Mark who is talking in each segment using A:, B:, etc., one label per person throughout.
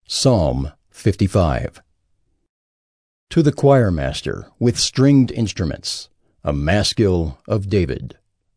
A: Psalm 55. To the choirmaster with stringed instruments, a maskil of David.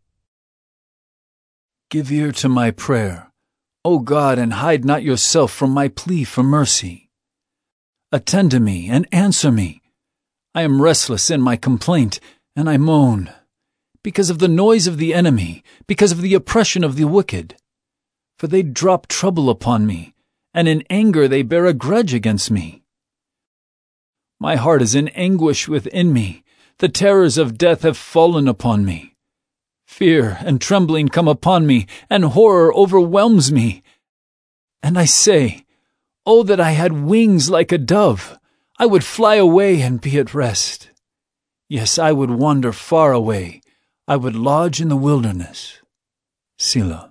B: Give ear to my prayer, O God, and hide not yourself from my plea for mercy. Attend to me and answer me. I am restless in my complaint, and I moan, because of the noise of the enemy, because of the oppression of the wicked. For they drop trouble upon me, and in anger they bear a grudge against me. My heart is in anguish within me. The terrors of death have fallen upon me. Fear and trembling come upon me, and horror overwhelms me. And I say, Oh, that I had wings like a dove! I would fly away and be at rest. Yes, I would wander far away. I would lodge in the wilderness. Selah.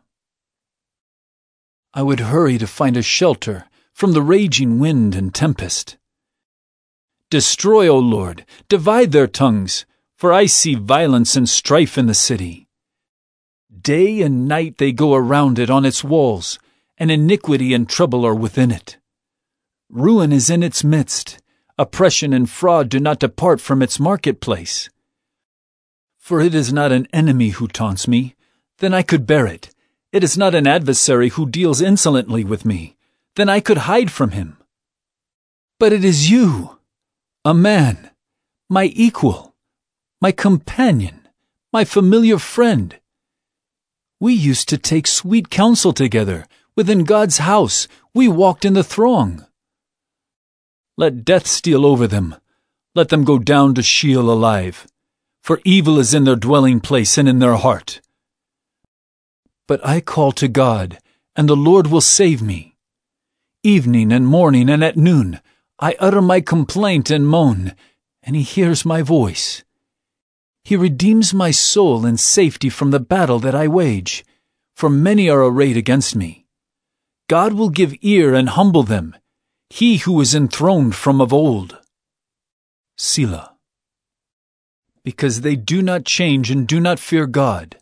B: I would hurry to find a shelter from the raging wind and tempest. Destroy, O Lord, divide their tongues, for I see violence and strife in the city. Day and night they go around it on its walls, and iniquity and trouble are within it. Ruin is in its midst. Oppression and fraud do not depart from its marketplace. For it is not an enemy who taunts me, then I could bear it. It is not an adversary who deals insolently with me, then I could hide from him. But it is you, a man, my equal, my companion, my familiar friend. We used to take sweet counsel together. Within God's house we walked in the throng. Let death steal over them. Let them go down to Sheol alive. For evil is in their dwelling place and in their heart. But I call to God, and the Lord will save me. Evening and morning and at noon, I utter my complaint and moan, and he hears my voice. He redeems my soul in safety from the battle that I wage, for many are arrayed against me. God will give ear and humble them, he who is enthroned from of old. Selah. Because they do not change and do not fear God.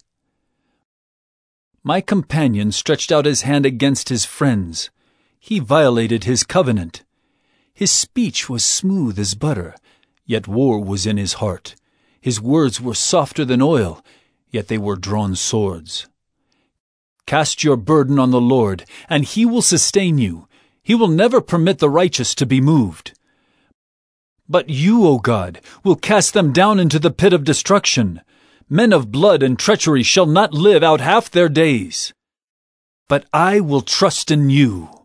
B: My companion stretched out his hand against his friends. He violated his covenant. His speech was smooth as butter, yet war was in his heart. His words were softer than oil, yet they were drawn swords. Cast your burden on the Lord, and he will sustain you. He will never permit the righteous to be moved. But you, O God, will cast them down into the pit of destruction. Men of blood and treachery shall not live out half their days. But I will trust in you.